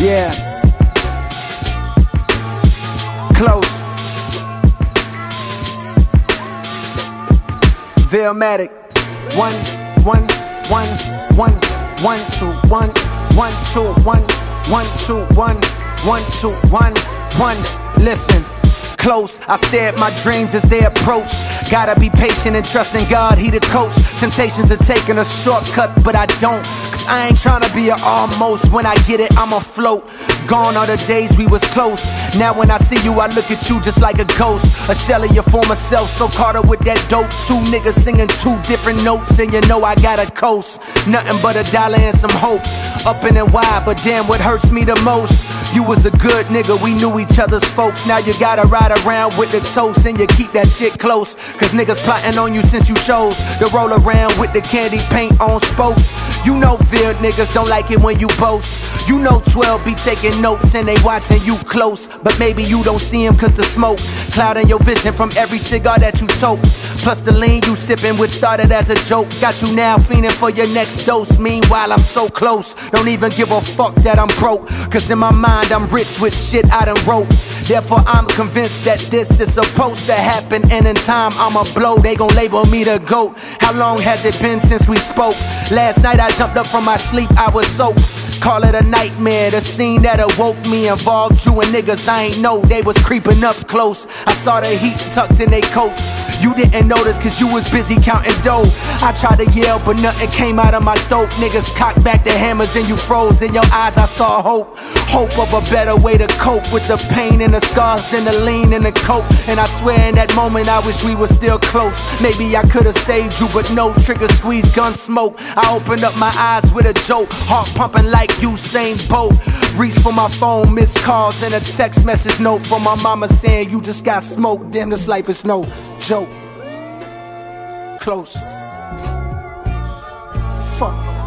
Yeah. Close. Veilmatic. 1, 1, 1, 1, 1, 2, 1, 1, 2, 1, 1, 2, 1, 1, 2, 1, 1. Listen. Close, I stare at my dreams as they approach. Gotta be patient and trust in God, He the coach. Temptations are taking a shortcut, but I don't. Cause I ain't tryna be a almost. When I get it, I'm afloat. Gone are the days we was close. Now when I see you, I look at you just like a ghost. A shell of your former self, so caught up with that dope. Two niggas singing two different notes, and you know I got a coast. Nothing but a dollar and some hope. Up and wide, but damn, what hurts me the most? You was a good nigga, we knew each other's folks. Now you gotta ride around with the toast, and you keep that shit close. Cause niggas plotting on you since you chose to roll around with the candy paint on spokes. You know field niggas don't like it when you boast. You know 12 be taking notes and they watching you close. But maybe you don't see him cause the smoke clouding your vision from every cigar that you toke. Plus the lean you sipping, which started as a joke, got you now fiending for your next dose. Meanwhile I'm so close, don't even give a fuck that I'm broke. Cause in my mind I'm rich with shit I done wrote. Therefore I'm convinced that this is supposed to happen, and in time I'ma blow, they gon' label me the GOAT. How long has it been since we spoke? Last night I jumped up from my sleep, I was soaked. Call it a nightmare, the scene that awoke me involved you and niggas I ain't know, they was creeping up close. I saw the heat tucked in they coats. You didn't notice cause you was busy counting dough. I tried to yell but nothing came out of my throat. Niggas cocked back their hammers and you froze. In your eyes I saw hope. Hope of a better way to cope with the pain and the scars than the lean and the coke. And I swear in that moment I wish we were still close. Maybe I could've saved you but no, trigger squeeze, gun smoke. I opened up my eyes with a joke, heart pumping like Usain Bolt. Reach for my phone, missed calls and a text message note from my mama saying you just got smoked. Damn, this life is no joke. Close. Fuck.